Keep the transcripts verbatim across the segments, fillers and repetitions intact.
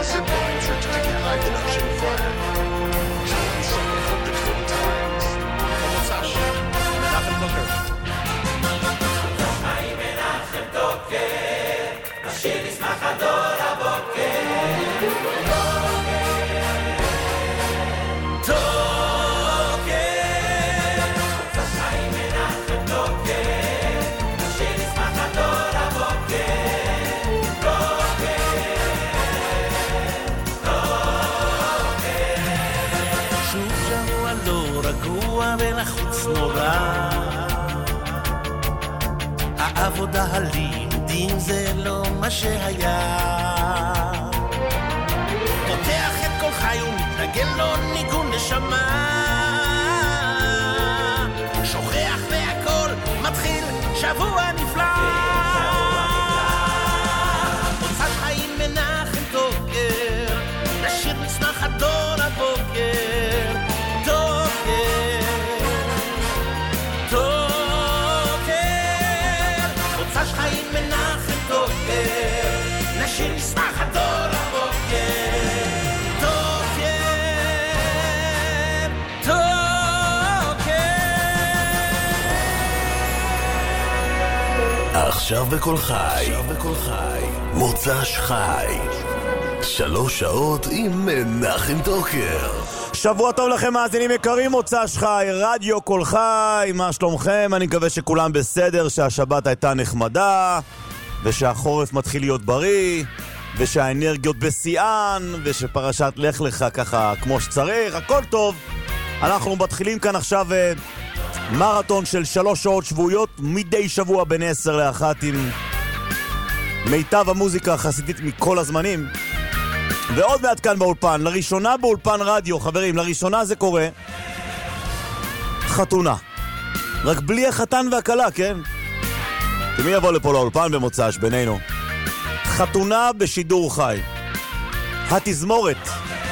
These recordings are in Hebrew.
symbol in certificate high production fire. John Summer from the Twin Times. Motzash, Menachem Toker. Ay Menachem Toker, השיר ישמח הדור הבוקר. ולחוץ נורא העבודה הלימודים זה לא מה שהיה פותח את כל חי ומתנגן לו ניגון נשמה שוכח והכל מתחיל שבוע נפלא מוצאת חיים מנחם טוקר לשיר מצמח הדור הבוקר חיים מנחם טוקר נשיר נשמח הדור הבוקר טוקר טוקר עכשיו בכל חי עכשיו בכל חי מוצ"ש חי שלוש שעות עם מנחם טוקר. שבוע טוב לכם מאזינים יקרים, מוצ"ש חי, רדיו כל חי, מה שלומכם? אני מקווה שכולם בסדר, שהשבת הייתה נחמדה, ושהחורף מתחיל להיות בריא, ושהאנרגיות בשיאן, ושפרשת לך לך ככה כמו שצריך, הכל טוב. אנחנו מתחילים כאן עכשיו מרתון של שלוש שעות שבועיות, מדי שבוע בין עשר לאחת עם מיטב המוזיקה החסידית מכל הזמנים. ועוד מעט כאן באולפן, לראשונה באולפן רדיו, חברים, לראשונה זה קורה חתונה, רק בלי החתן והקלה, כן? מי יבוא לפה לאולפן במוצ"ש בינינו? חתונה בשידור חי, התזמורת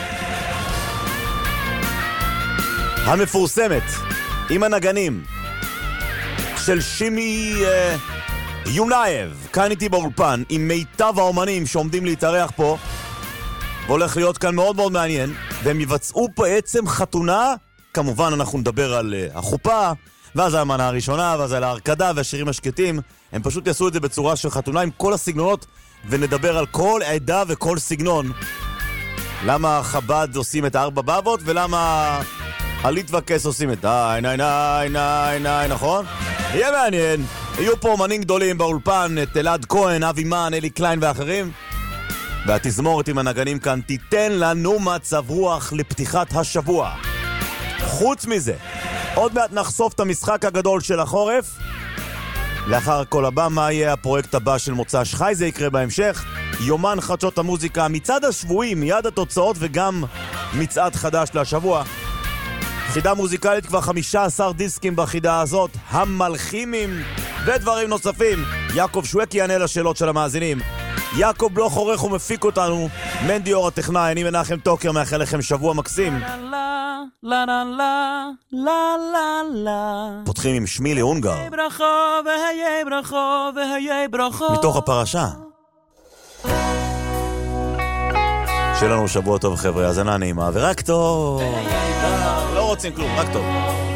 המפורסמת עם הנגנים של שימי אה, יונייב כאן איתי באולפן עם מיטב האומנים שעומדים להתארח פה, והולך להיות כאן מאוד מאוד מעניין, והם יבצעו בעצם חתונה. כמובן אנחנו נדבר על uh, החופה, ואז המנה הראשונה, ואז על ההרקדה והשירים השקטים. הם פשוט יעשו את זה בצורה של חתונה עם כל הסגנונות, ונדבר על כל עדה וכל סגנון. למה חב"ד עושים את הארבע בבות, ולמה הליט והכס עושים את די, ני, ני, ני, ני, נכון? יהיה מעניין. יהיו פה אומנים גדולים באולפן, את אלעד כהן, אבי מן, אלי קליין ואחרים. והתזמורת עם הנגנים כאן תיתן לנו מצב רוח לפתיחת השבוע. חוץ מזה, עוד מעט נחשוף את המשחק הגדול של החורף. לאחר כל הבא, מה יהיה הפרויקט הבא של מוצ"ש חי? זה יקרה בהמשך. יומן חדשות המוזיקה, מצעד השבועי, מיד התוצאות וגם מצעד חדש לשבוע. חידה מוזיקלית, כבר חמישה עשר דיסקים בחידה הזאת, המלחימים ודברים נוספים. יעקב שווקי יענה לשאלות של המאזינים. יעקב בלוך עורך ומפיק אותנו, מנדי אור הטכנאי, אני מנחם טוקר, מאחל לכם שבוע מקסים. פותחים עם שמילי אונגר מתוך הפרשה. שיהיה לנו שבוע טוב חבר'ה, האזנה נעימה ורק טוב. לא רוצים כלום, רק טוב.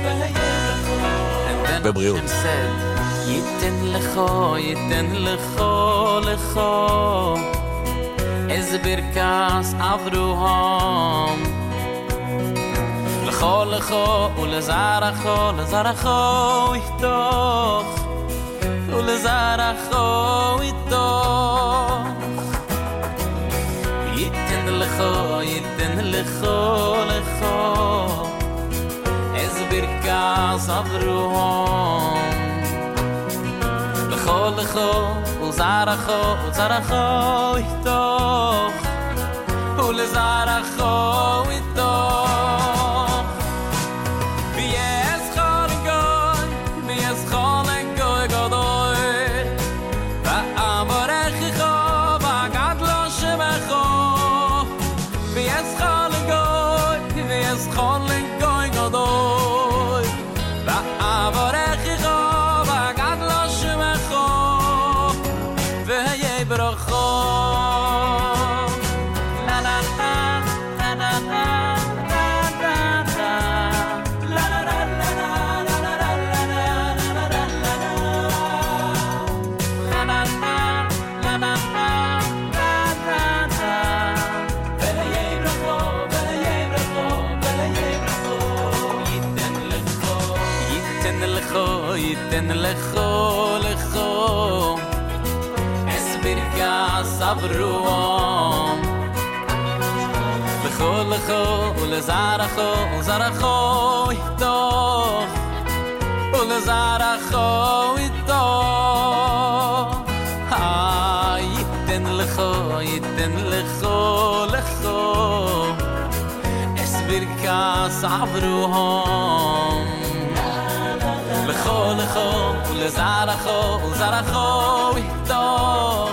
בבריאות. ייתן לך, ייתן לך, לך איזה ברכס אברהם לך, לך ולזרח, לזרח איתך ולזרח איתך ייתן לך, ייתן לך, לך איזה ברכס אברהם לכל לכו ולזרחו ולזרחו איתך ולזרחו איתך ויש חולגוי ויש חולגוי גדול ואברכך וגדלו שמחו ויש חולגוי ויש חולגוי גדול ואברכך ברכה la la ייתן לכו לכו אס ברכס אברום לכו לכו ולזרחו זרחו איתו ולזרחו איתו ייתן לכו ייתן לכו לכו אס ברכס אברום לכו לכו ולזרחו ולזרחו איתו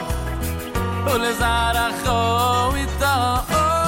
ולזרחו איתו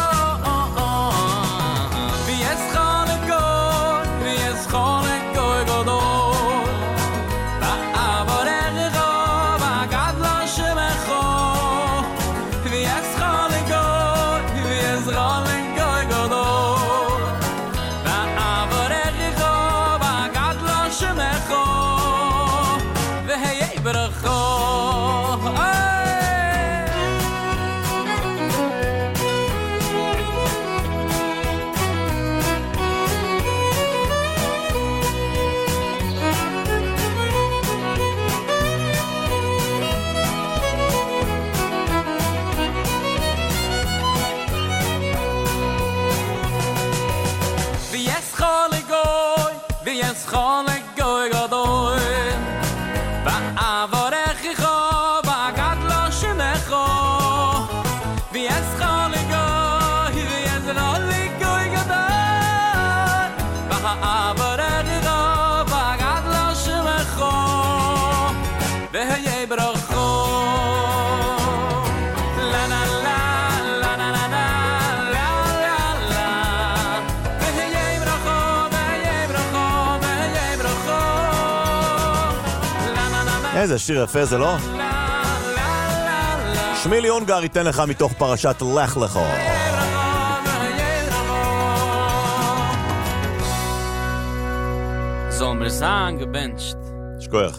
איזה שיר יפה זה, לא? שמילי אונגר ייתן לך מתוך פרשת לך לך. זומר סאנג בנצ'ט. שכוח.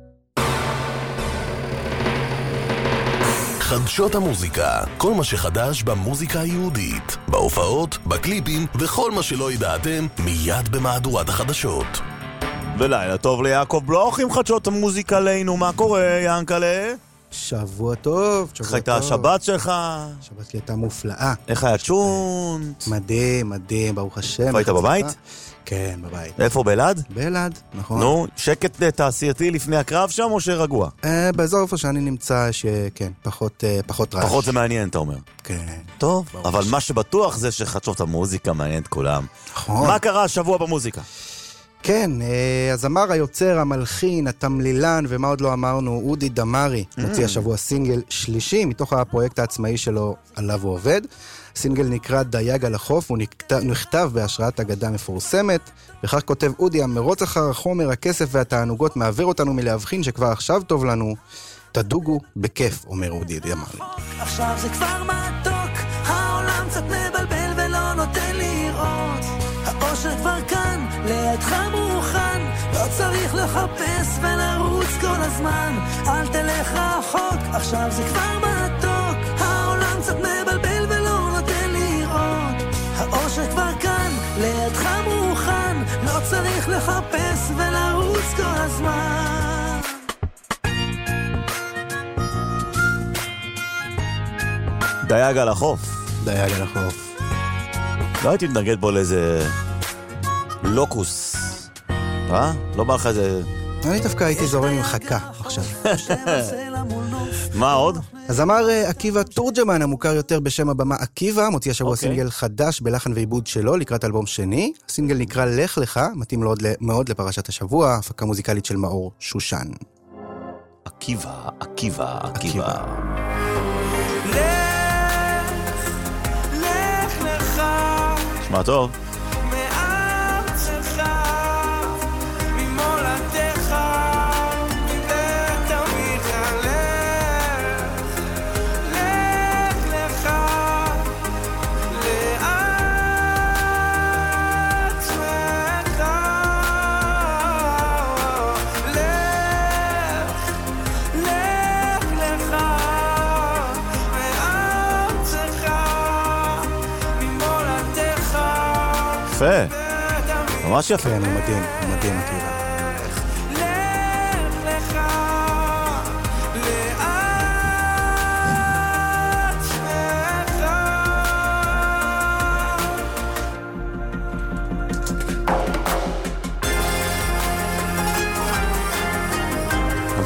חדשות המוזיקה, כל מה שחדש במוזיקה היהודית, בהופעות, בקליפים וכל מה שלא ידעתם מיד במהדורת החדשות. ולילה טוב ליעקב בלוך עם חדשות המוזיקה עלינו. מה קורה, ינקלה? שבוע טוב, שבוע איך הייתה השבת שלך? השבת שלי הייתה מופלאה. איך היה צ'ונט? מדהים, מדהים, ברוך השם. איפה היית בבית? כן, בבית. איפה, באלעד? באלעד, נכון. נו, שקט תעשייתי לפני הקרב שם או שרגוע? אה, באזור איפה שאני נמצא, שכן, פחות, אה, פחות רעש. פחות זה מעניין, אתה אומר. כן. טוב, אבל מה שבטוח זה שחדשות המוזיקה מעניין את כולם. נכון. מה קרה השבוע במוזיקה? כן, הזמר, היוצר, המלחין, התמלילן, ומה עוד לא אמרנו, אודי דמרי, מוציא השבוע סינגל שלישי, מתוך הפרויקט העצמאי שלו עליו הוא עובד. הסינגל נקרא דייג על החוף, הוא נכתב בהשראת אגדה מפורסמת, וכך כותב אודי, המרוץ אחר החומר, הכסף והתענוגות מעביר אותנו מלהבחין שכבר עכשיו טוב לנו, תדוגו בכיף, אומר אודי דמרי. עכשיו זה כבר מתוק, העולם קצת מבלבל ולא נותן לראות, האושר כבר כאן, לידך מוכן, לא צריך לחפש ולרוץ כל הזמן, אל תלך רחוק, עכשיו זה כבר מתוק, העולם קצת מבלבל ולא נותן לראות, האושר כבר כאן, לידך מוכן, לא צריך לחפש ולרוץ כל הזמן. דייג על החוף. דייג על החוף. לא הייתי מתנגד בו לאיזה לוקוס. אה? לא בא לך איזה... אני דווקא הייתי זורם עם חכה עכשיו. מה עוד? אז אמר עקיבא תורג'מן, המוכר יותר בשם הבמה עקיבא, מוציא השבוע אוקיי. סינגל חדש בלחן ועיבוד שלו, לקראת אלבום שני. הסינגל נקרא לך לך, מתאים מאוד, מאוד לפרשת השבוע, הפקה מוזיקלית של מאור שושן. עקיבא, עקיבא, עקיבא. לך, לך לך, שמע טוב. מארצך, ממולדתך, מבית אביך, לך, לך לך, לעצמך, לך, לך לך, מארצך, ממולדתך. יפה. ממש יפה. כן, הוא מדהים, הוא מדהים עקיבא.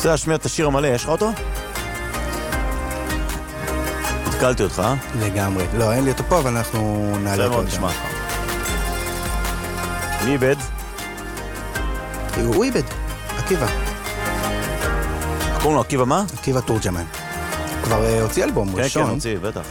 רוצה להשמיע את השיר המלא, יש לך אותו? התקלתי אותך, אה? לגמרי. לא, אין לי אותו פה, אבל אנחנו נעלה אותו. זה מאוד נשמע לך. מי איבד? הוא איבד, עקיבא. קוראים לו עקיבא מה? עקיבא תורג'מן. כבר הוציא אלבום ראשון. כן, כן, הוציא, בטח.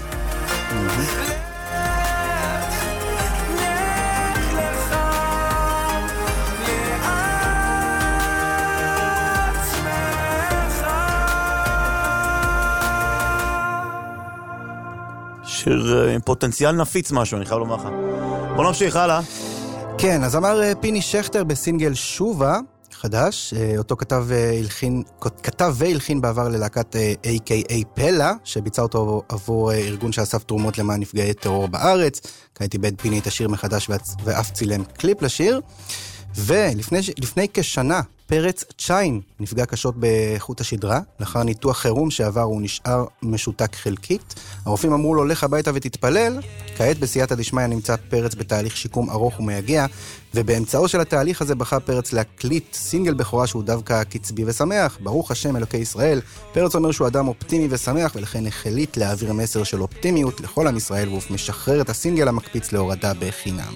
שיר עם פוטנציאל נפיץ משהו, אני חייב לומר לך. בוא נמשיך, הלאה. כן, אז אמר פיני שכטר בסינגל שובה, חדש, אותו כתב והלחין, כתב והלחין בעבר ללהקת איי קיי איי פלה, שביצע אותו עבור ארגון שאסף תרומות למען נפגעי טרור בארץ. כעת איבד פיני את השיר מחדש ואף צילם קליפ לשיר. ולפני לפני כשנה, פרץ צ'יין נפגע קשות באיכות השדרה, לאחר ניתוח חירום שעבר הוא נשאר משותק חלקית. הרופאים אמרו לו, לך הביתה ותתפלל. כעת בסייעתא דשמיא נמצא פרץ בתהליך שיקום ארוך ומייגע, ובאמצעו של התהליך הזה בחר פרץ להקליט סינגל בכורה שהוא דווקא קצבי ושמח. ברוך השם אלוקי ישראל. פרץ אומר שהוא אדם אופטימי ושמח, ולכן החליט להעביר מסר של אופטימיות לכל עם ישראל, והוא משחרר את הסינגל המקפיץ להורדה בחינם.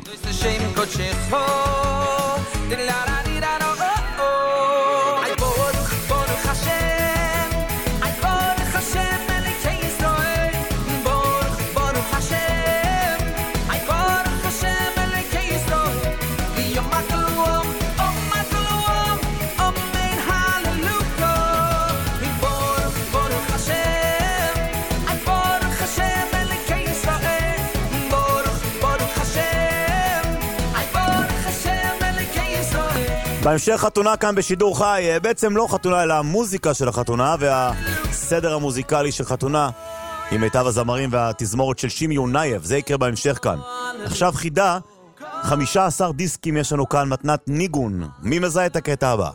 בהמשך חתונה כאן בשידור חי, בעצם לא חתונה אלא המוזיקה של החתונה והסדר המוזיקלי של חתונה עם מיטב הזמרים והתזמורת של שימי יונייב, זה יקרה בהמשך כאן. עכשיו חידה, חמישה עשר דיסקים יש לנו כאן, מתנת ניגון. מי מזהה את הקטע הבא?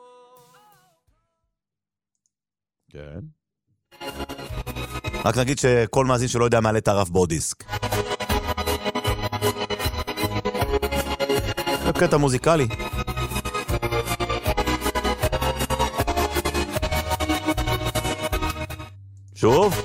כן. רק נגיד שכל מאזין שלא יודע מעלה את הרף בו דיסק. זה קטע מוזיקלי. שוב.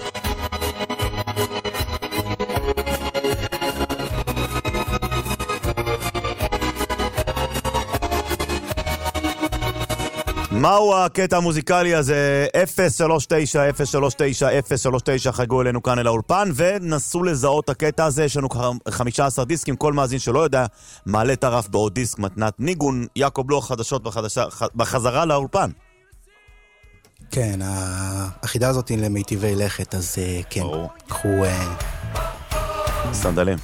מהו הקטע המוזיקלי הזה? אפס שלוש תשע אפס שלוש תשע אפס שלוש תשע חגו אלינו כאן אל האולפן ונסו לזהות את הקטע הזה. יש לנו חמישה עשר דיסקים, כל מאזין שלא יודע מעלה את הרף בעוד דיסק מתנת ניגון. יעקב לוח חדשות בחדשה, בחזרה לאולפן. כן, החידה הזאת היא למיטיבי לכת, אז כן, קחו סנדלים.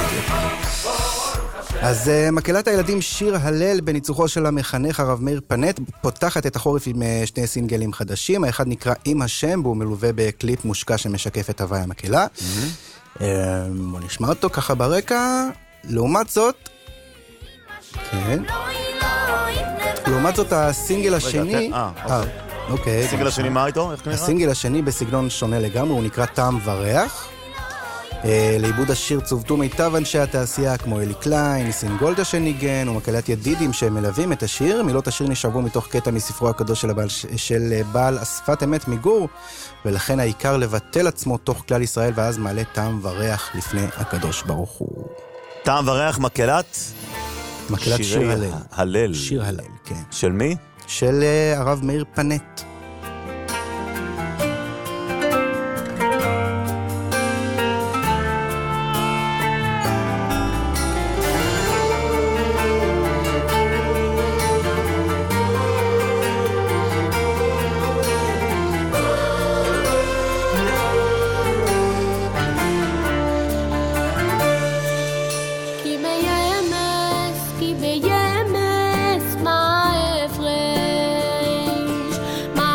אז מקהלת הילדים שיר הלל בניצוחו של המחנך הרב מאיר פנט פותחת את החורף עם שני סינגלים חדשים. האחד נקרא עם השם, והוא מלווה בקליפ מושקע שמשקף את הוואי המקהלה. בוא נשמע אותו ככה ברקע. לעומת זאת, כן, לעומת זאת הסינגל השני, אוקיי. הסינגל השני מה איתו? הסינגל השני בסגנון שונה לגמרי, הוא נקרא טעם וריח. לעיבוד השיר צוותו מיטב אנשי התעשייה כמו אלי קליין, ניסים גולדה שניגן ומקהלת ידידים שמלווים את השיר. מילות השיר נשאבו מתוך קטע מספרו הקדוש של הבעל, של בעל אספת אמת מגור, ולכן העיקר לבטל עצמו תוך כלל ישראל, ואז מעלה טעם וריח לפני הקדוש ברוך הוא. טעם וריח מקהלת? מקהלת שיר הלל. הלל. שיר הלל, כן. של מי? של הרב מאיר פנט. My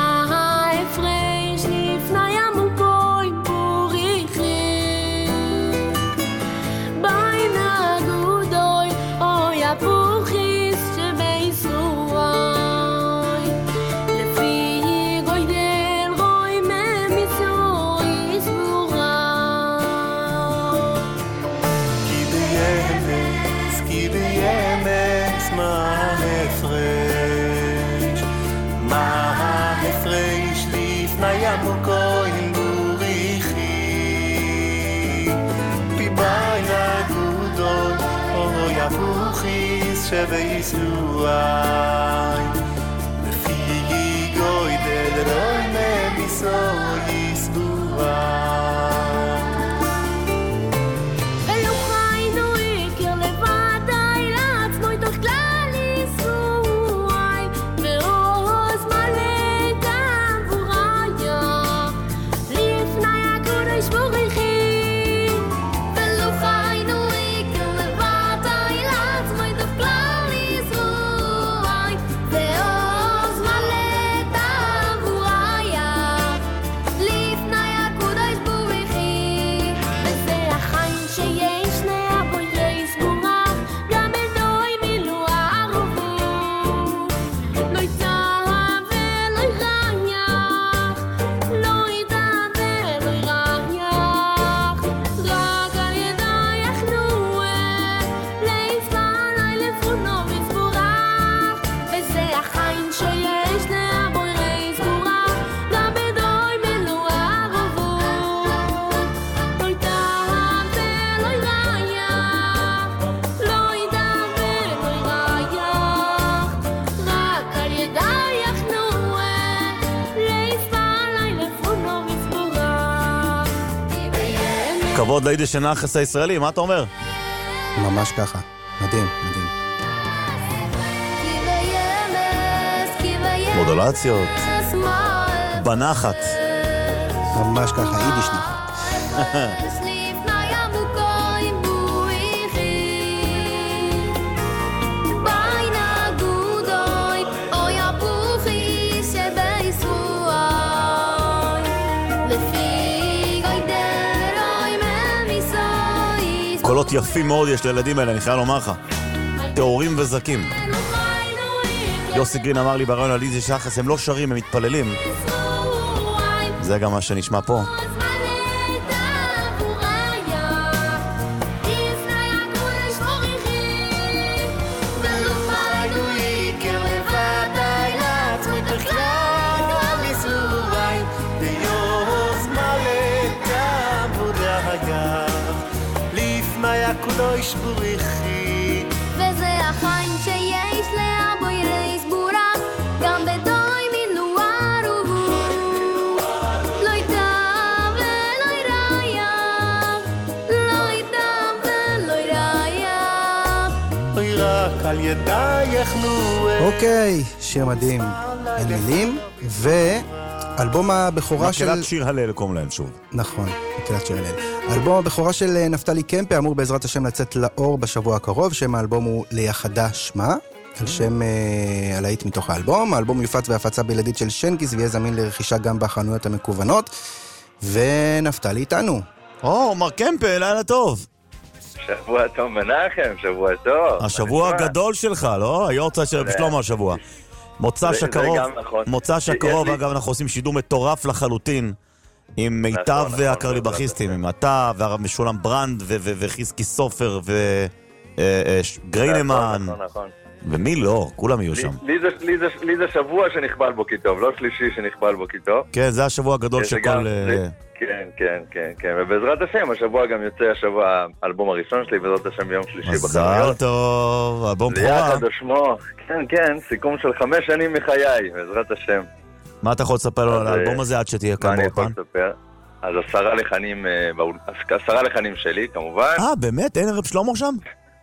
יפוכיס שבייסרואי לפי גוי דלרוי מביסו יסבואי כבוד ליידיש הנחס הישראלי, מה אתה אומר? ממש ככה, מדהים, מדהים. מודולציות, בנחת. ממש ככה, יידיש נחת. קולות יפים מאוד יש לילדים האלה, אני חייב לומר לך. תיאורים וזקים. יוסי גרין אמר לי ברעיון על יידיש נחס, הם לא שרים, הם מתפללים. זה גם מה שנשמע פה. קודש בורכי וזה החיים שיש לאבוי רייסבורה גם בדוי מנוער ובו לא יטב ולא ירייך לא יטב ולא ירייך אוי רק על ידייך נוער. אוקיי, שיר מדהים, אין מילים. ואלבום הבכורה של... מקהלת שיר הלל קוראים להם שוב. נכון, מקהלת שיר הלל. האלבום הבכורה של נפתלי קמפה אמור בעזרת השם לצאת לאור בשבוע הקרוב, שם האלבום הוא ליחדה שמה, על שם אה, הלהיט מתוך האלבום. האלבום יופץ בהפצה בלעדית של שנקיס ויהיה זמין לרכישה גם בחנויות המקוונות. ונפתלי איתנו. או, מר קמפה, לילה טוב. שבוע טוב מנחם, שבוע טוב. השבוע הגדול שלך, לא? היורצה של שלמה השבוע. מוצא שקרוב, מוצא שקרוב, אגב אנחנו עושים שידור מטורף לחלוטין. עם מיטב והקרליבכיסטים, עם אתה והרב משולם ברנד וחיסקי סופר וגריינמן ומי לא, כולם יהיו שם. לי זה שבוע שנכבל בו כיטוב, לא שלישי שנכבל בו כיטוב. כן, זה השבוע הגדול של כל... כן, כן, כן, כן, ובעזרת השם השבוע גם יוצא השבוע האלבום הראשון שלי, בעזרת השם ביום שלישי בחנויות. מזל טוב, אלבום בכורה. ליחד ושמו, כן, כן, סיכום של חמש שנים מחיי, בעזרת השם. מה אתה יכול לספר לו על האלבום הזה עד שתהיה כאן באופן? מה אני יכול לספר? אז עשרה לחנים, עשרה לחנים שלי כמובן. אה, באמת? אין רב שלמה שם?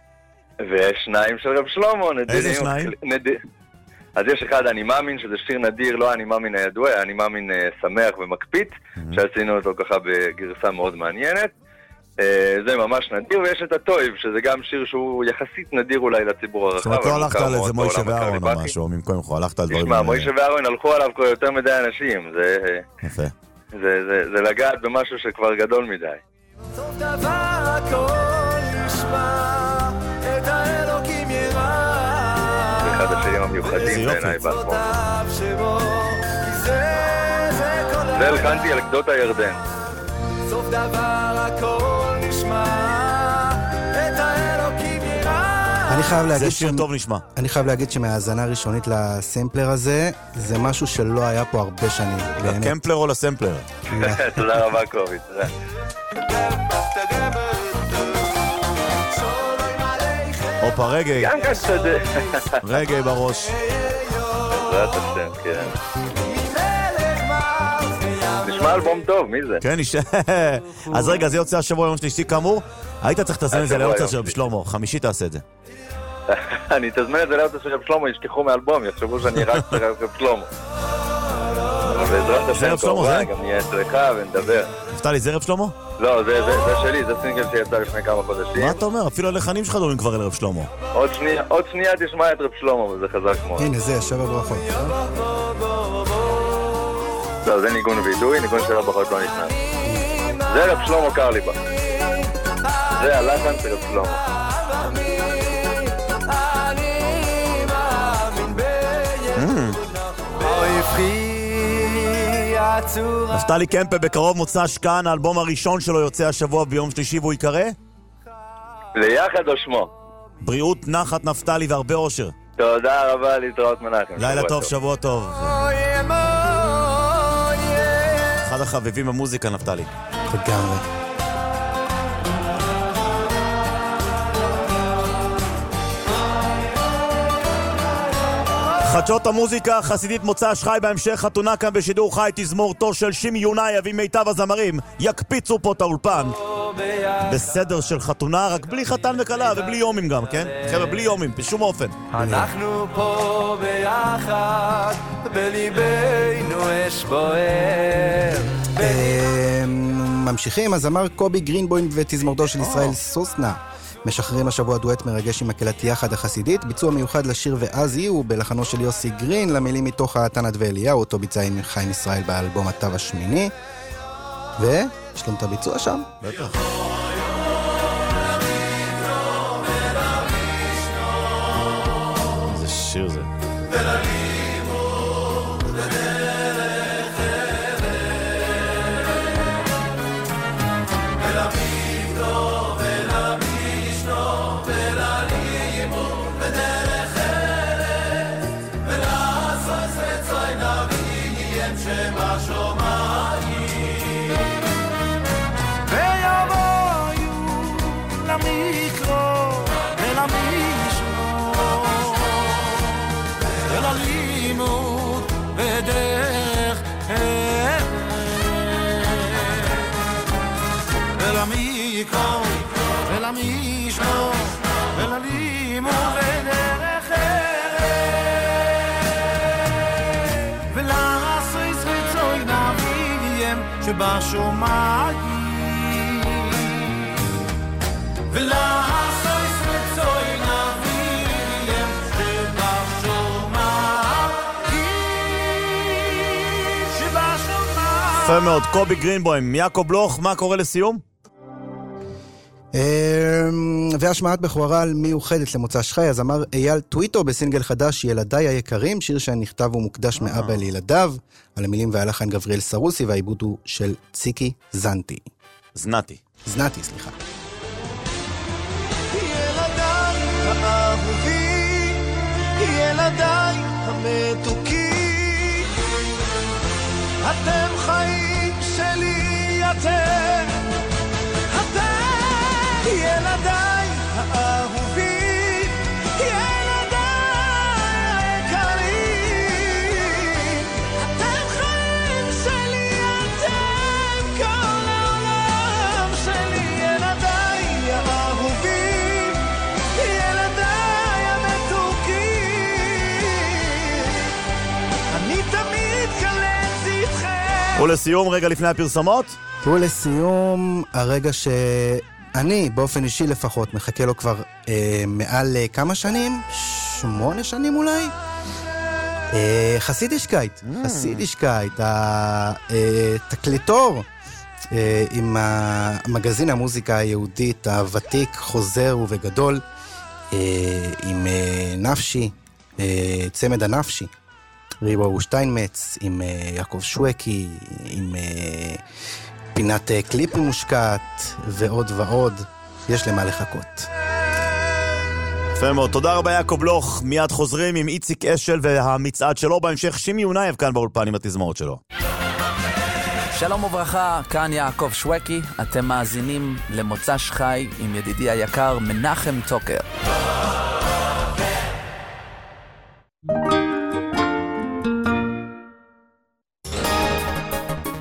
ושניים של רב שלמה. איזה שניים? אז יש אחד אני מאמין, שזה שיר נדיר, לא אני מאמין הידוע, אני מאמין שמח ומקפיץ, שעשינו אותו ככה בגרסה מאוד מעניינת. זה ממש נדיר, ויש את הטויב, שזה גם שיר שהוא יחסית נדיר אולי לציבור הרחב. זאת אומרת, לא הלכת על איזה מוישה ואהרון או משהו, במקום לך, הלכת על דברים... תשמע, מוישה ואהרון הלכו עליו כבר יותר מדי אנשים, זה... יפה. זה לגעת במשהו שכבר גדול מדי. סוף דבר הכל נשמע, את האלוקים יראה. זה אחד השירים המיוחדים בעיניי באלבום. זה הלחנתי על גדות הירדן. סוף דבר הכל נשמע, את האלוקים יראה. אני חייב להגיד זה שיר טוב נשמע. אני חייב להגיד שמהאזנה ראשונית לסמפלר הזה, זה משהו שלא היה פה הרבה שנים. לקמפלר או לסמפלר? תודה רבה קובי, תודה. היפ-הופ, הרגעי. גם כאן קצת... רגעי בראש. בעזרת השם, כן. נשמע אלבום טוב, מי זה? כן, נשמע... אז רגע, זה יוצא השבוע יום שלישי כאמור. היית צריך לתזמן את זה להוצאה של שלמה. חמישי תעשה את זה. אני תזמן את זה להוצאה של שלמה, ישכחו מאלבום, יחשבו שאני רק צריך רב שלמה. בעזרת השם, כמובן, גם נהיה אצלך ונדבר. נפתלי, זה רב שלמה? לא, זה שלי, זה סינגל שיצא לפני כמה חודשים. מה אתה אומר? אפילו הלחנים שלך דומים כבר אל רב שלמה. עוד שנייה תשמע את רב שלמה, וזה חזק מאוד. הנה זה, שבע ברכות. לא, זה ניגון וידוי, ניגון של הברכות לא נכנס. זה רב שלמה קרליבך. זה הלחן של רב שלמה. נפתלי קמפה בקרוב מוצא כאן, האלבום הראשון שלו יוצא השבוע ביום שלישי והוא יקרא? ליחד או שמו? בריאות, נחת, נפתלי והרבה אושר. תודה רבה, להתראות מנחם. לילה טוב, שבוע טוב. אחד החביבים במוזיקה, נפתלי. לגמרי. חדשות המוזיקה, חסידית מוצא שחי בהמשך חתונה כאן בשידור חי, תזמורתו של שימי יונייב עם מיטב הזמרים יקפיצו פה את האולפן בסדר של חתונה, רק בלי חתן וכלה ובלי יומים גם, כן? חבר'ה, בלי יומים, בשום אופן. אנחנו פה ביחד, בליבנו אש בוער. ממשיכים, הזמר קובי גרינבוים ותזמורתו של ישראל סוסנה משחררים השבוע דואט מרגש עם מקהלת יחד החסידית, ביצוע מיוחד לשיר ואז יהיו בלחנו של יוסי גרין, למילים מתוך התנת ואליהו, אותו ביצע עם חיים ישראל באלבום התו השמיני, ויש לנו את הביצוע שם. בטח. איזה שיר זה. שבשומעים ולעשויס רצוי נביאים שבשומעים שבשומעים. יפה מאוד, קובי גרינבוים. יעקב בלוך, מה קורה לסיום? והשמעת בכורה מיוחדת למוצא שחי, אז אמר אייל טוויטו בסינגל חדש ילדיי היקרים, שיר שנכתב ומוקדש מאבא לילדיו, על המילים והלחן גבריאל סרוסי, והעיבוד הוא של ציקי זנטי. זנתי. זנתי, סליחה. ילדיי האהובים, ילדיי המתוקים, אתם חיים שלי, אתם ילדיי האהובים, ילדיי היקרים, אתם חיים שלי, אתם כל העולם שלי. ילדיי האהובים, ילדיי המתוקים, אני תמיד קלט איתכם. ולסיום, רגע לפני הפרסומות? ולסיום, הרגע ש... אני, באופן אישי לפחות, מחכה לו כבר אה, מעל אה, כמה שנים? שמונה שנים אולי? אה, חסידישקייט, mm. חסידישקייט, התקליטור אה, עם המגזין המוזיקה היהודית הוותיק, חוזר ובגדול, אה, עם אה, נפשי, אה, צמד הנפשי, ריבו שטיינמץ, עם אה, יעקב שווקי, עם... אה, פינת קליפים מושקעת ועוד ועוד, יש למה לחכות. יפה מאוד, תודה רבה יעקב בלוך, מיד חוזרים עם איציק אשל והמצעד שלו, בהמשך שימי יונייב כאן באולפן עם התזמורת שלו. שלום וברכה, כאן יעקב שווקי, אתם מאזינים למוצא שחי עם ידידי היקר מנחם טוקר.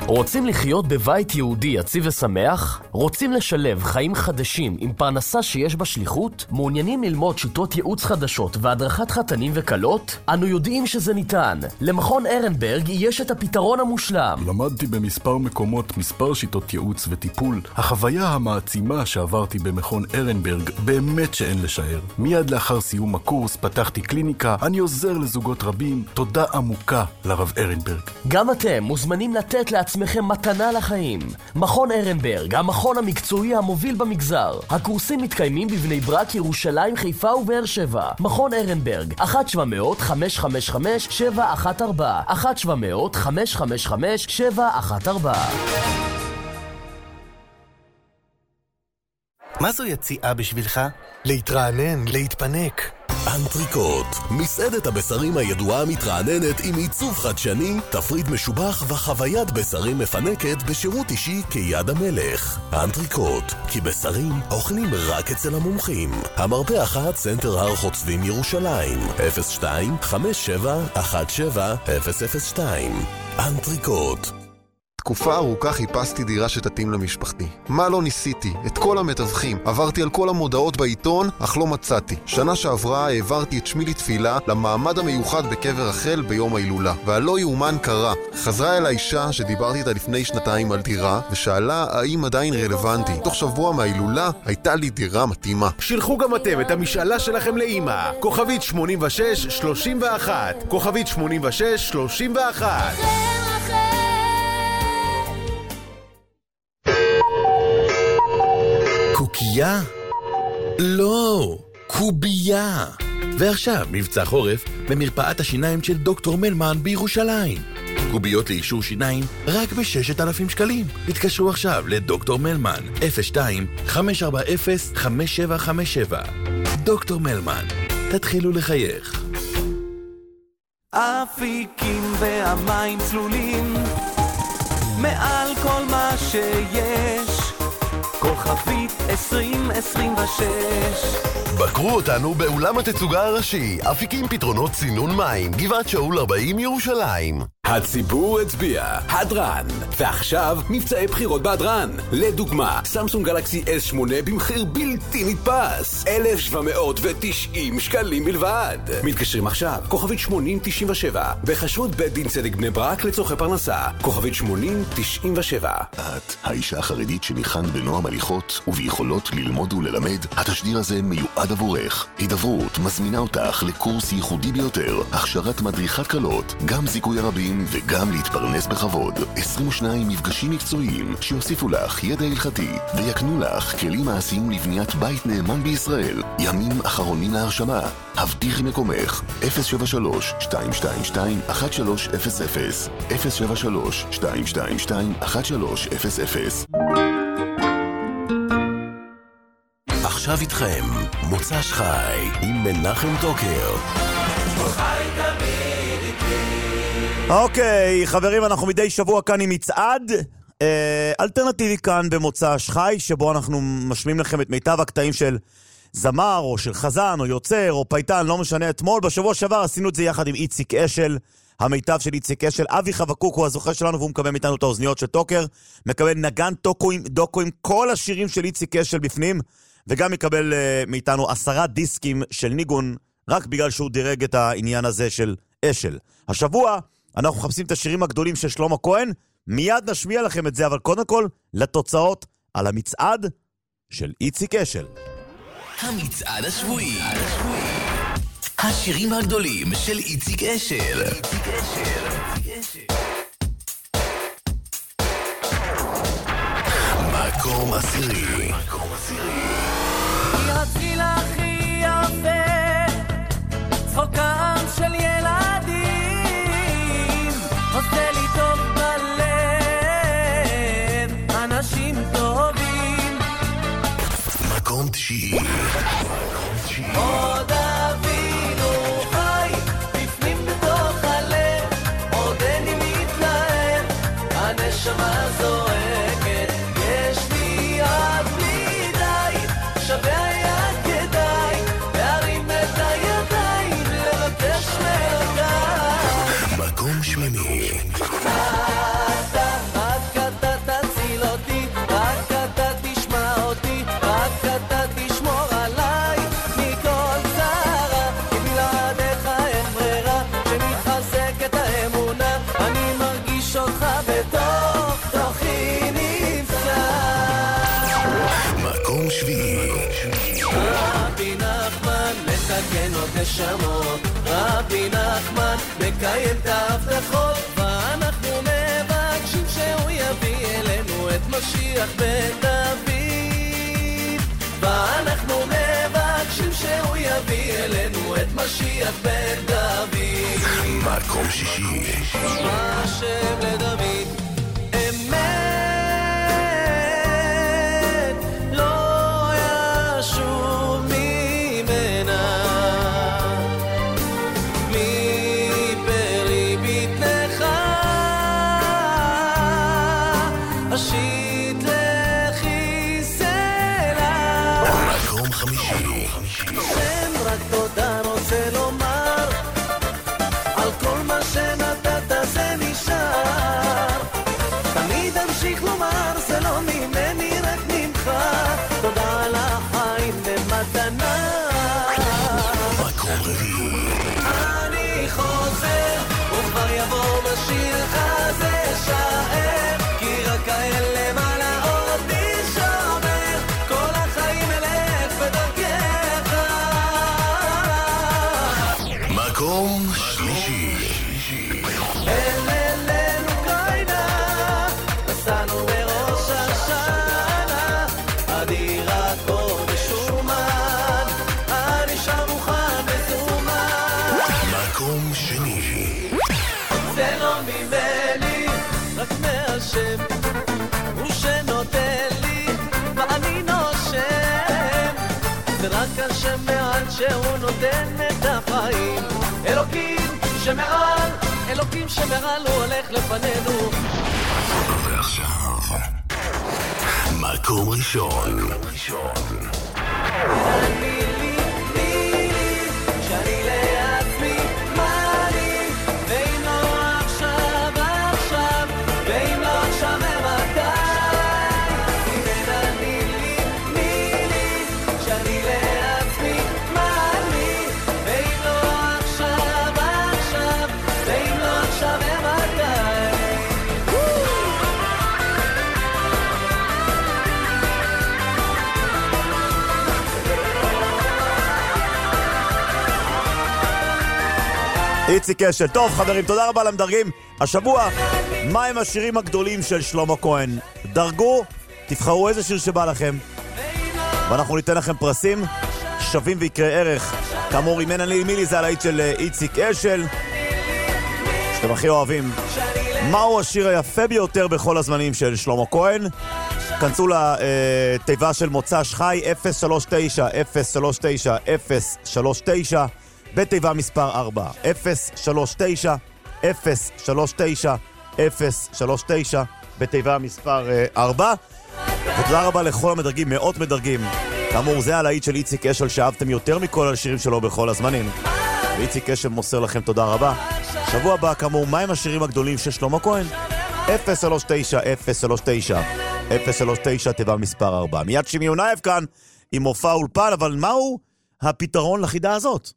רוצים לחיות בבית יהודי יציב ושמח? רוצים לשלב חיים חדשים עם פרנסה שיש בה שליחות? מעוניינים ללמוד שיטות ייעוץ חדשות והדרכת חתנים וקלות? אנו יודעים שזה ניתן. למכון ארנברג יש את הפתרון המושלם. למדתי במספר מקומות מספר שיטות ייעוץ וטיפול. החוויה המעצימה שעברתי במכון ארנברג באמת שאין לשער. מיד לאחר סיום הקורס פתחתי קליניקה, אני עוזר לזוגות רבים. תודה עמוקה לרב ארנברג. גם אתם מוזמנים לתת לעצמכם מתנה לחיים. מכון ארנברג, המכון המקצועי המוביל במגזר. הקורסים מתקיימים בבני ברק, ירושלים, חיפה ובאר שבע. מכון ארנברג, אחת שבע מאות חמש חמש חמש שבע אחת ארבע, אחת שבע מאות חמש חמש חמש שבע אחת ארבע. מה זו יציאה בשבילך? להתרענן, להתפנק. אנטריקוט, מסעדת הבשרים הידועה מתרעננת עם עיצוב חדשני, תפריט משובח וחוויית בשרים מפנקת בשירות אישי כיד המלך. אנטריקוט, כי בשרים אוכלים רק אצל המומחים. המרפא אחת, סנטר הר חוצבים ירושלים, אפס שתיים חמש שבע אחת שבע אפס אפס שתיים. אנטריקוט. תקופה ארוכה חיפשתי דירה שתתאים למשפחתי. מה לא ניסיתי? את כל המתווכים. עברתי על כל המודעות בעיתון, אך לא מצאתי. שנה שעברה העברתי את שמי לתפילה למעמד המיוחד בקבר רחל ביום ההילולה. והלא יאומן קרה. חזרה אל האישה שדיברתי איתה לפני שנתיים על דירה, ושאלה האם עדיין רלוונטי. תוך שבוע מההילולה הייתה לי דירה מתאימה. שילחו גם אתם את המשאלה שלכם לאמא. כוכבית שמונים ושש שלושים ואחת. כוכבית שמונים ושש שלושים ואחת. קוקייה? לא, קובייה. ועכשיו מבצע חורף במרפאת השיניים של דוקטור מלמן בירושלים. קוביות לאישור שיניים רק ב-ששת אלפים שקלים. התקשרו עכשיו לדוקטור מלמן, אפס שתיים חמש ארבע אפס חמש שבע חמש שבע. דוקטור מלמן, תתחילו לחייך. אפיקים והמים צלולים מעל כל מה שיש, כוכבית עשרים עשרים ושש. בקרו אותנו באולם התצוגה הראשי, אפיקים פתרונות סינון מים, גבעת שאול ארבעים ירושלים. הציבור הצביע, הדרן, ועכשיו מבצעי בחירות בהדרן. לדוגמה, סמסונג גלקסי אס שמונה במחיר בלתי נתפס, אלף שבע מאות ותשעים שקלים בלבד. מתקשרים עכשיו, כוכבית שמונים תשעים ושבע, בחשרות בית דין צדק בני ברק לצורכי פרנסה, כוכבית שמונים תשעים ושבע. את, האישה החרדית שניחן בנועם הליכות וביכולות ללמוד וללמד, התשדיר הזה מיועד עבורך. הידברות מזמינה אותך לקורס ייחודי ביותר, הכשרת מדריכת קלות, גם זיכוי הרבים וגם להתפרנס בכבוד. עשרים ושניים מפגשים מקצועיים שיוסיפו לך ידע הלכתי ויקנו לך כלים מעשיים לבניית בית נאמן בישראל. ימים אחרונים להרשמה. הבטיחי מקומך. אפס שבע שלוש שתיים שתיים שתיים אחת שלוש אפס אפס, אפס שבע שלוש שתיים שתיים שתיים אחת שלוש אפס אפס. עכשיו איתכם מוצ"ש חי עם מנחם טוקר. חי תמיד איתי. אוקיי, חברים, אנחנו מדי שבוע כאן עם מצעד אה, אלטרנטיבי כאן במוצ"ש חי, שבו אנחנו משמיעים לכם את מיטב הקטעים של זמר או של חזן או יוצר או פייטן, לא משנה. אתמול בשבוע שעבר עשינו את זה יחד עם איציק אשל, המיטב של איציק אשל. אבי חבקוק הוא הזוכה שלנו והוא מקבל מאיתנו את האוזניות של טוקר, מקבל נגן דוקו עם, דוקו עם כל השירים של איציק אשל בפנים, וגם מקבל uh, מאיתנו עשרה דיסקים של ניגון, רק בגלל שהוא דירג את העניין הזה של אשל. השבוע אנחנו מחפשים את השירים הגדולים של שלמה כהן, מיד נשמיע לכם את זה, אבל קודם כל לתוצאות על המצעד של איציק אשל. המצעד השבועי, השירים הגדולים של איציק אשל. מקום עשירי. יציל הכי יפה, צחוקם של ילדים, עושה לי טוב בלב, אנשים טובים. מקום תשיעי. עוד אבינו חי, בפנים בתוך הלב, עוד אני מתלהב, הנשמה זועקת, יש לי עד בלי די, שווה היה כדאי, להרים את הידיים, לבקש מאלוהים. מקום שמיני. אתה, זקנות נשמות, רבי נחמן מקיים את ההבטחות, ואנחנו מבקשים שהוא יביא אלינו את משיח בן דוד, ואנחנו מבקשים שהוא יביא אלינו את משיח בן דוד. מקום שישי. השם לדוד אמת, לא ישוב ממנה, מפרי בטנך אשית לכי סלע. מקום חמישי. שם רק תודה רוצה לומר, על כל מה שנתת זה נשאר, תמיד אמשיך לומר זה לא ממני רק ממך, תודה על החיים במתנה. מקום רביעי. אני חוזר וכבר יבוא משיח הזה שער, כי רק האלה מעלה עוד נשמר, כל החיים אלך בדרכך. מקום שלישי. אל אלינו קיינה, נסענו בראש השנה, הדירה קודש ומן, אני שם מוכן מזומן. מקום שני. זה לא ממני, רק מהשם, הוא שנותן לי ואני נושם, זה רק השם מעל שהוא נותן את החיים, אלוקים שמעל, אלוקים שמעל, הוא הולך לפנינו. ועכשיו מקום ראשון. אני לי, לי, לי, שאני לעצמי, מה לי, ואם לא עכשיו, עכשיו, ואם לא עכשיו, מתי? אם אני לי, לי, לי, שאני לעצמי, מה לי, ואם לא עכשיו, עכשיו, ואם לא עכשיו, מתי? איציק אשל. טוב חברים, תודה רבה למדרגים. השבוע, מה הם השירים הגדולים של שלמה כהן? דרגו, תבחרו איזה שיר שבא לכם, ואנחנו ניתן לכם פרסים שווים ויקרי ערך. כאמור, אם אין אני מילי זה הלהיט של איציק אשל שאתם הכי אוהבים. מהו השיר היפה ביותר בכל הזמנים של שלמה כהן? כנסו לתיבה של מוצ"ש חי אפס שלוש תשע אפס שלוש תשע אפס שלוש תשע בתיבה מספר ארבע אפס שלוש תשע אפס שלוש תשע אפס שלוש תשע בתיבה מספר ארבע. ותודה רבה לכל המדרגים, מאות מדרגים. כאמור, זה הלהיט של איציק אשל שאהבתם יותר מכל השירים שלו בכל הזמנים, ואיציק אשל מוסר לכם תודה רבה. שבוע הבא, כאמור, מהם השירים הגדולים של שלמה כהן? אפס שלוש תשע אפס שלוש תשע אפס שלוש תשע תיבה מספר ארבע. מיד שמי יונייב כאן עם מופע אולפן, אבל מהו הפתרון לחידה הזאת?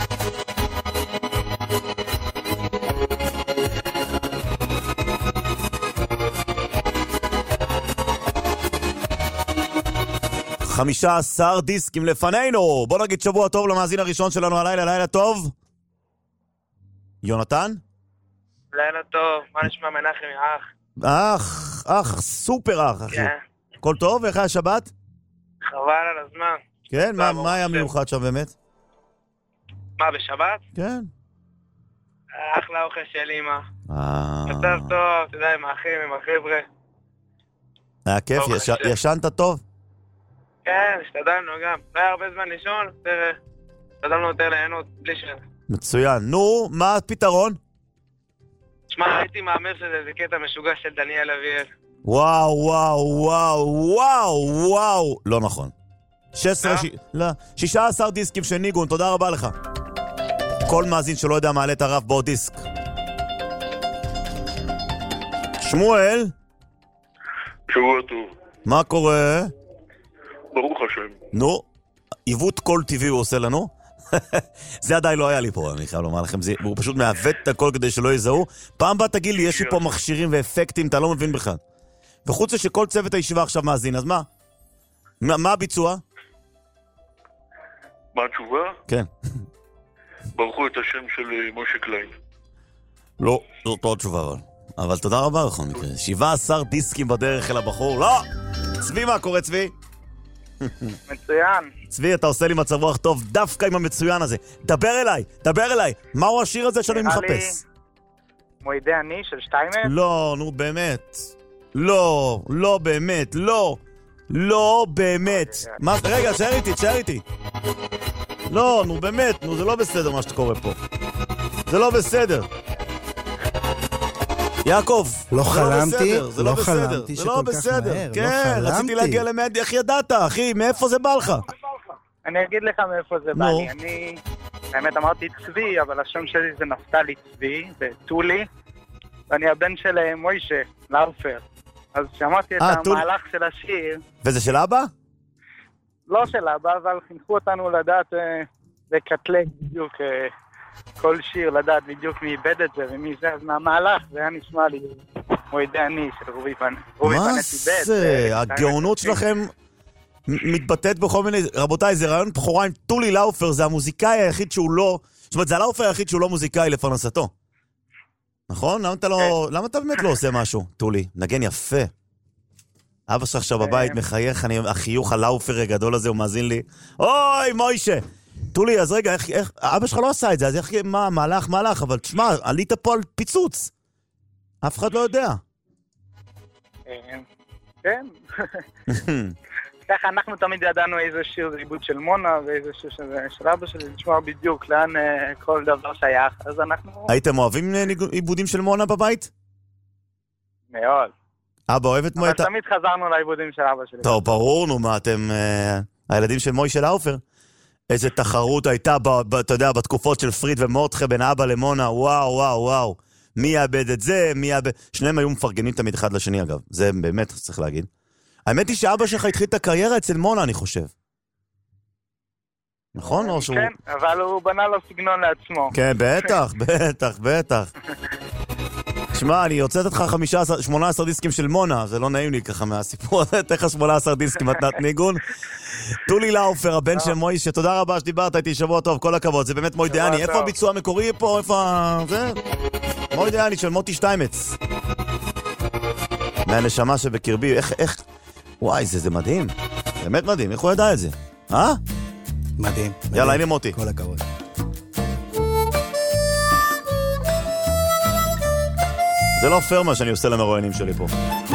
חמישה עשר דיסקים לפנינו. בוא נגיד שבוע טוב למאזין הראשון שלנו הלילה. לילה טוב. יונתן? לילה טוב, מה נשמע מנחם אח? אח, אח, סופר אח, אחי. כן. כל טוב? איך היה שבת? חבל על הזמן. כן, מה, מה היה מיוחד שם באמת? מה, בשבת? כן. אחלה אוכל של אמא. אה... מצב טוב, אתה יודע, עם האחים, עם החבר'ה. היה כיף, יש... ישנת טוב? כן, השתדלנו גם. לא היה הרבה זמן לישון, השתדלנו יותר ליהנות, בלי ש... מצוין. נו, מה הפתרון? שמע, הייתי מאמר שזה זה קטע משוגע של דניאל אביאל. וואו, וואו, וואו, וואו, וואו. לא נכון. שש עשרה, ש... לא. שישה עשר דיסקים של ניגון, תודה רבה לך. כל מאזין שלא יודע מעלה את הרב בעוד דיסק. שמואל? שבוע טוב. מה קורה? ברוך השם. נו, עיוות כל טבעי הוא עושה לנו. זה עדיין לא היה לי פה, אני חייב לומר לכם, זה, הוא פשוט מעוות את הכל כדי שלא יזהו. פעם בא תגיד לי, יש לי פה מכשירים ואפקטים, אתה לא מבין בכלל. וחוץ זה שכל צוות הישיבה עכשיו מאזין, אז מה? מה, מה הביצוע? מה התשובה? כן. ברכו את השם של משה קליין. לא, זאת לא התשובה אבל. אבל תודה רבה בכל מקרה. שבעה עשר דיסקים בדרך אל הבחור. לא! צבי, מה קורה צבי? מצוין. צבי, אתה עושה לי מצב רוח טוב דווקא עם המצוין הזה. דבר אליי, דבר אליי. מהו השיר הזה שאני מחפש? מועדי אני של שטיימץ? לא, נו באמת. לא, לא באמת, לא. לא באמת. מה, רגע, תשאר איתי, תשאר איתי. לא, נו באמת, נו זה לא בסדר מה שאתה קורא פה. זה לא בסדר. יעקב, לא חלמתי, זה לא בסדר, זה לא בסדר. כן, רציתי להגיע למדי, איך ידעת, אחי? מאיפה זה בא לך? אני אגיד לך מאיפה זה בא לי. אני, האמת אמרתי צבי, אבל השם שלי זה נפתלי צבי, בטולי, ואני הבן של מוישה, לאופר. אז שמעתי את המהלך של השיר. וזה של אבא? לא של אבא, אבל חינכו אותנו לדעת לקטלג בדיוק כל שיר, לדעת בדיוק מי איבד את זה ומי זה, אז מהמהלך זה היה נשמע לי מועדי אני של רובי פנט איבד. מה זה? הגאונות שלכם מתבטאת בכל מיני... רבותיי, זה רעיון בחורה עם טולי לאופר, זה המוזיקאי היחיד שהוא לא... זאת אומרת, זה הלאופר היחיד שהוא לא מוזיקאי לפרנסתו. נכון? למה אתה לא... למה אתה באמת לא עושה משהו? טולי, נגן יפה. אבא שלך עכשיו בבית מחייך, החיוך הלאופר הגדול הזה, הוא מאזין לי. אוי, מוישה! טולי, אז רגע, איך, איך, אבא שלך לא עשה את זה, אז איך, מה, מהלך, מהלך, אבל תשמע, עלית פה על פיצוץ. אף אחד לא יודע. כן. ככה, אנחנו תמיד ידענו איזה שיר זה עיבוד של מונה, ואיזה שיר של אבא שלי, לשמוע בדיוק לאן כל דבר שייך, אז אנחנו... הייתם אוהבים עיבודים של מונה בבית? מאוד. אבא אוהב את מונה? אבל תמיד חזרנו לעיבודים של אבא שלי. טוב, ברור, נו, מה, אתם... הילדים של מוישה לאופר? איזה תחרות הייתה, אתה יודע, בתקופות של פריד ומורטחה בין אבא למונה, וואו, וואו, וואו. מי יאבד את זה, מי יאבד... שניהם היו מפרגנים תמיד אחד לשני, אגב. זה באמת צריך להגיד. האמת היא שאבא שלך התחיל את הקריירה אצל מונה, אני חושב. נכון? או שהוא... כן, אבל הוא בנה לו סגנון לעצמו. כן, בטח, בטח, בטח. שמע, אני רוצה לתת לך חמישה עשר, שמונה עשר דיסקים של מונה, זה לא נעים לי ככה מהסיפור הזה, תן לך שמונה עשר דיסקים מתנת ניגון. טולי לאופר, הבן של מוישה, תודה רבה שדיברת איתי, שבוע טוב, כל הכבוד, זה באמת מוידיאני. איפה הביצוע המקורי פה? איפה... זה? מוידיאני של מוטי שטיימץ. מהנשמה שבקרבי, איך, איך... וואי, זה, זה מדהים. באמת מדהים, איך הוא ידע את זה? אה? מדהים. יאללה, הנה מוטי. כל הכבוד. זה לא פייר מה שאני עושה למרואיינים שלי פה.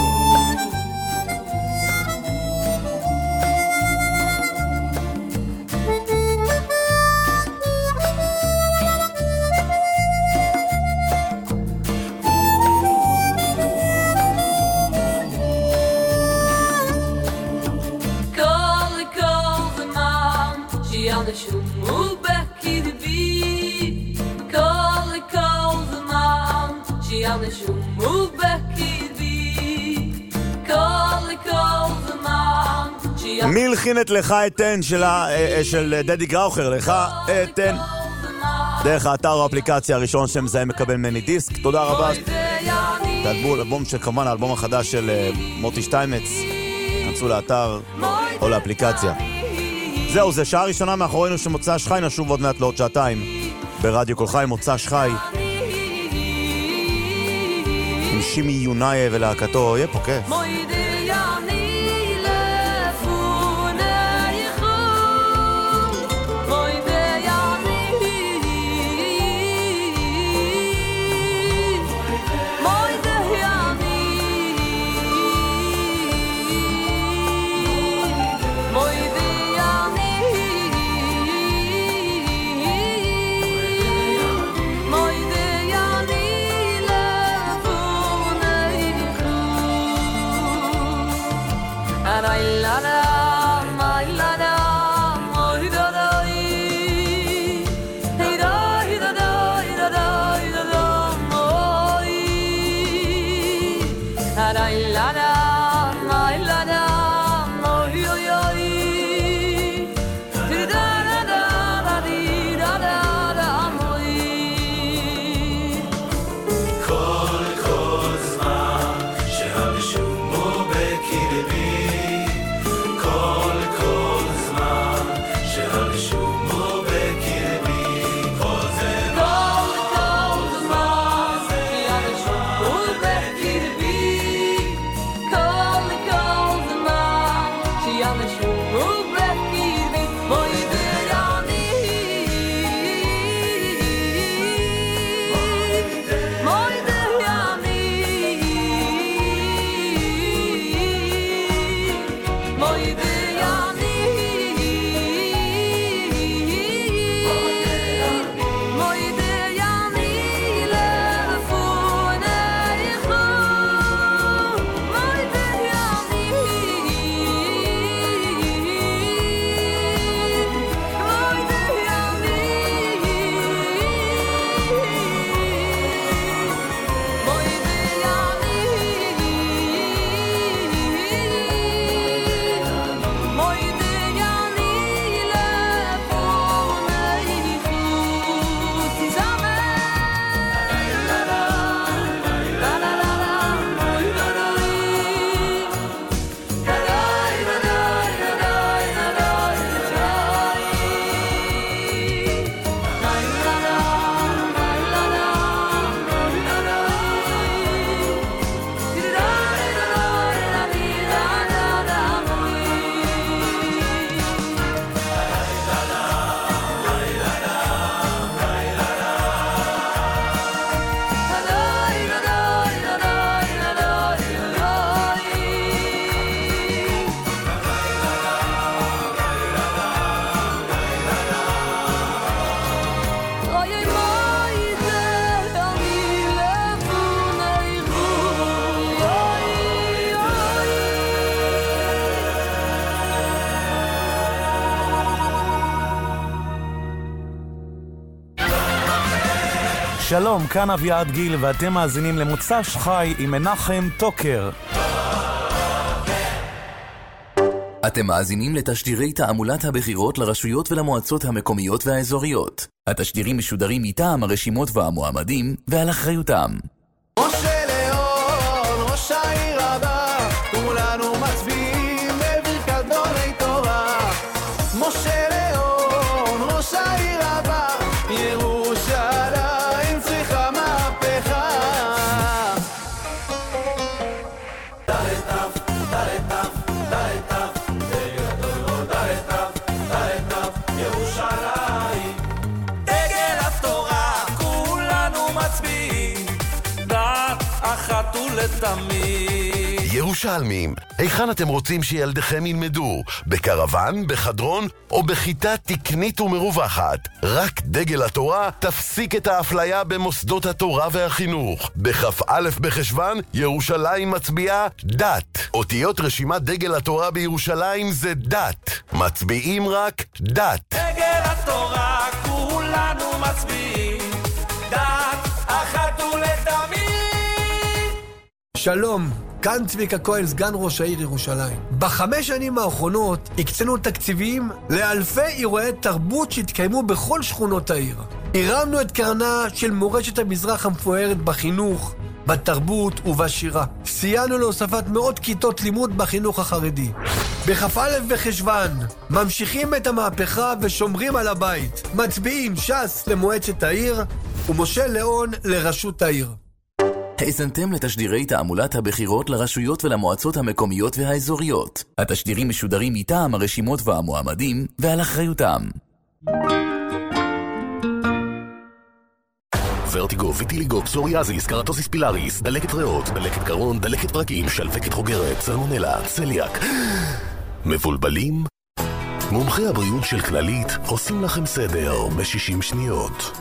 מי הלחין את לך אתן של, של דדי גראוכר? לך אתן דרך האתר או האפליקציה הראשון שמזהה מקבל מני דיסק. תודה רבה. זה אלבום של כמובן האלבום החדש של מוטי שטיימץ. כנסו לאתר או לאפליקציה. זהו, זה שעה ראשונה מאחורינו שמוצא שחי. נשוב עוד מעט לעוד שעתיים ברדיו כל חי, מוצא שחי עם שימי יונאי ולהקתו. יהיה פה כיף. כל כל זמן שהרשום שלום, כאן אביעד גיל, ואתם מאזינים למוצ"ש חי עם מנחם טוקר. אתם מאזינים לתשדירי תעמולת הבחירות לרשויות ולמועצות המקומיות והאזוריות. התשדירים משודרים מטעם הרשימות והמועמדים ועל אחריותם. משה ליאון, ראש העיר הבא, כולנו מצביעים בברכת גדולי תורה. משה ליאון, ראש העיר הבא, ירושלים צריכה מהפכה. דלת אף, דלת אף, דלת אף, דגל התורה, דלת אף, דלת אף, ירושלים. דגל התורה, כולנו מצביעים, דת אחת ולתמיד. ירושלמים, היכן אתם רוצים שילדיכם ילמדו? בקרוון, בחדרון או בכיתה תקנית ומרווחת? רק דגל התורה תפסיק את האפליה במוסדות התורה והחינוך. בכ"א בחשוון, ירושלים מצביעה דת. אותיות רשימת דגל התורה בירושלים זה דת. מצביעים רק דת. דגל התורה, כולנו מצביעים, דת אחת ולתמיד. שלום, כאן צביקה כהן, סגן ראש העיר ירושלים. בחמש שנים האחרונות הקצינו תקציבים לאלפי אירועי תרבות שהתקיימו בכל שכונות העיר. הרמנו את קרנה של מורשת המזרח המפוארת בחינוך, בתרבות ובשירה. סייענו להוספת מאות כיתות לימוד בחינוך החרדי. בכ"א בחשוון ממשיכים את המהפכה ושומרים על הבית. מצביעים ש"ס למועצת העיר ומשה ליאון לראשות העיר. האזנתם לתשדירי תעמולת הבחירות לרשויות ולמועצות המקומיות והאזוריות. התשדירים משודרים מטעם הרשימות והמועמדים ועל אחריותם. ורטיגו, ויטיליגו, פסוריאזיס, קרטוסיס פילאריס, דלקת ריאות, דלקת קרון, דלקת פרקים, שלפקת חוגרת, סלמונלה, צליאק. מבולבלים? מומחי הבריאות של כללית עושים לכם סדר ב-שישים שניות.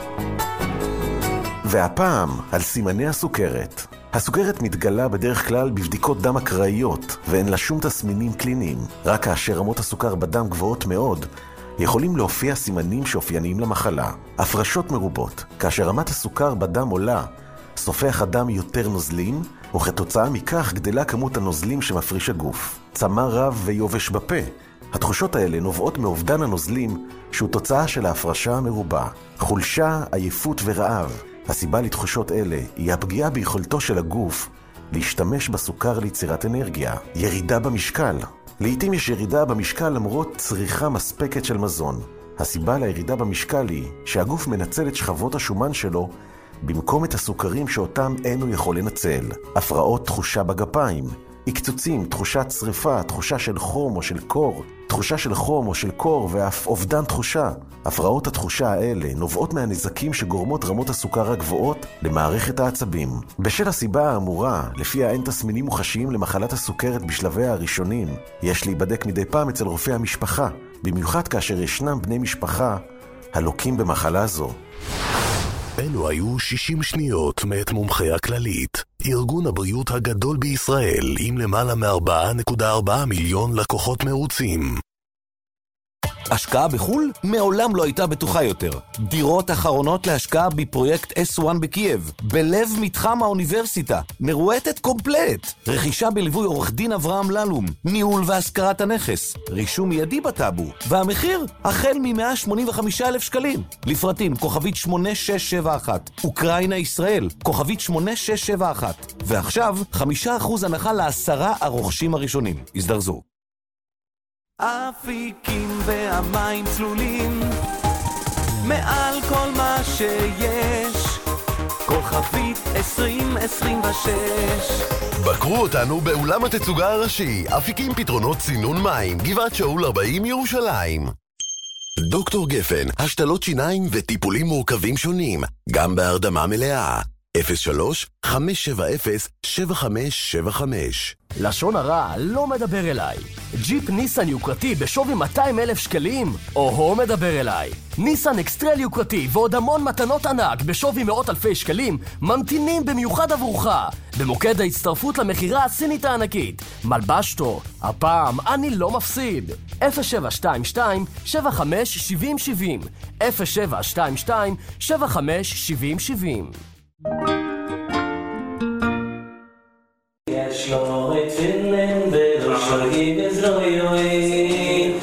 והפעם על סימני הסוכרת. הסוכרת מתגלה בדרך כלל בבדיקות דם אקראיות, ואין לה שום תסמינים קליניים. רק כאשר רמות הסוכר בדם גבוהות מאוד, יכולים להופיע סימנים שאופייניים למחלה. הפרשות מרובות. כאשר רמת הסוכר בדם עולה, סופח הדם יותר נוזלים, וכתוצאה מכך גדלה כמות הנוזלים שמפריש הגוף. צמא רב ויובש בפה. התחושות האלה נובעות מאובדן הנוזלים, שהוא תוצאה של ההפרשה המרובה. חולשה, עייפות ורעב. הסיבה לתחושות אלה היא הפגיעה ביכולתו של הגוף להשתמש בסוכר ליצירת אנרגיה. ירידה במשקל. לעתים יש ירידה במשקל למרות צריכה מספקת של מזון. הסיבה לירידה במשקל היא שהגוף מנצל את שכבות השומן שלו במקום את הסוכרים שאותם אינו יכול לנצל. הפרעות תחושה בגפיים. עקצוצים, תחושת שריפה, תחושה של חום או של קור, תחושה של חום או של קור ואף אובדן תחושה. הפרעות התחושה האלה נובעות מהנזקים שגורמות רמות הסוכר הגבוהות למערכת העצבים. בשל הסיבה האמורה, לפיה אין תסמינים מוחשיים למחלת הסוכרת בשלביה הראשונים, יש להיבדק מדי פעם אצל רופא המשפחה, במיוחד כאשר ישנם בני משפחה הלוקים במחלה זו. אלו היו שישים שניות מאת מומחי הכללית, ארגון הבריאות הגדול בישראל עם למעלה מ-ארבע נקודה ארבע מיליון לקוחות מרוצים. השקעה בחול מעולם לא הייתה בטוחה יותר. דירות אחרונות להשקעה בפרויקט אס וואן בקייב, בלב מתחם האוניברסיטה, מרועטת קומפלט. רכישה בליווי עורך דין אברהם ללום, ניהול והשכרת הנכס, רישום מיידי בטאבו, והמחיר החל מ-מאה שמונים וחמישה אלף שקלים. לפרטים כוכבית שמונה שש שבע אחת, אוקראינה ישראל, כוכבית שמונה שש שבע אחת. ועכשיו חמישה אחוז הנחה לעשרה הרוכשים הראשונים. הזדרזו. אפיקים והמים צלולים מעל כל מה שיש, כוכבית עשרים עשרים ושש. בקרו אותנו באולם התצוגה הראשי, אפיקים פתרונות צינון מים, גבעת שאול ארבעים ירושלים. דוקטור גפן, השתלות שיניים וטיפולים מורכבים שונים, גם בהרדמה מלאה. אפס שלוש חמש שבע אפס שבע חמש שבע חמש. לשון הרע לא מדבר אליי. ג'יפ ניסן יוקרתי בשווי מאתיים אלף שקלים, או-הו מדבר אליי. ניסן אקסטרל יוקרתי ועוד המון מתנות ענק בשווי מאות אלפי שקלים ממתינים במיוחד עבורך במוקד ההצטרפות למחירה הסינית הענקית. מלבשתו, הפעם אני לא מפסיד. אפס שבע שתיים שתיים שבע חמש שבעים שבעים אפס שבע שתיים שתיים שבע חמש שבעים שבעים. יש לו את פינלן בראשו גיבז לא יועיל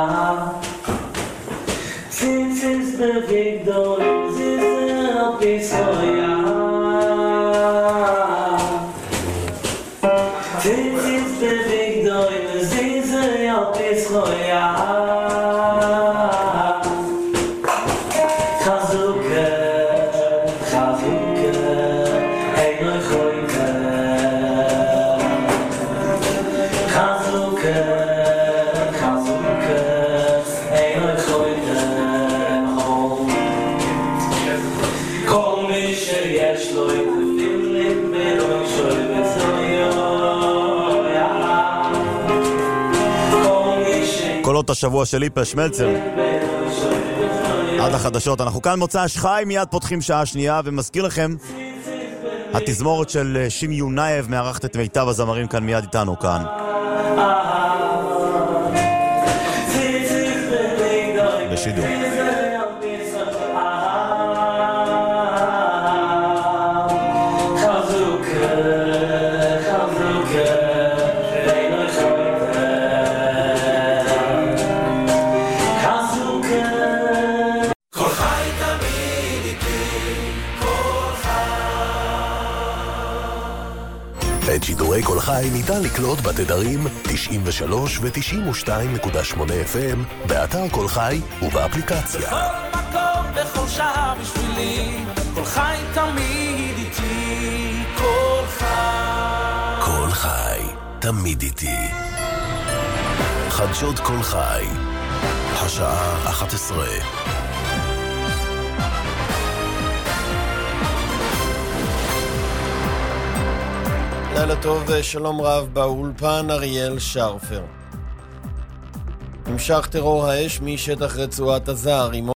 ציציס בביגדור זיזה הפיסויה ציציס בביגדור זיזה הפיסויה חזוקה חזוקה אינו יכולת חזוקה חזוקה אינו יכולת כל מי שיש לו את הפילם בלוי שוי בצויו קולות השבוע של ליפה שמלצר עד החדשות. אנחנו כאן מוצא שחי, מיד פותחים שעה שנייה, ומזכיר לכם התזמורת של שימי יונייב מארחת את מיטב הזמרים כאן מיד איתנו כאן בשידור. את שידורי כל חי ניתן לקלוט בתדרים תשעים ושלוש ו-תשעים ושתיים נקודה שמונה אף אם באתר כל חי ובאפליקציה. בכל מקום, בכל שעה בשבילי, כל חי תמיד איתי, כל חי. כל חי, תמיד איתי. חדשות כל חי, השעה אחת עשרה. לילה טוב ושלום רב, באולפן אריאל שרפר. המשך טרור האש משטח רצועת עזה,